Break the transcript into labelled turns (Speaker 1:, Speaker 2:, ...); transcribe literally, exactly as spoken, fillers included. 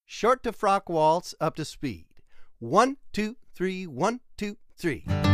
Speaker 1: Short to frock waltz up to speed. One, two, three, one, two, three.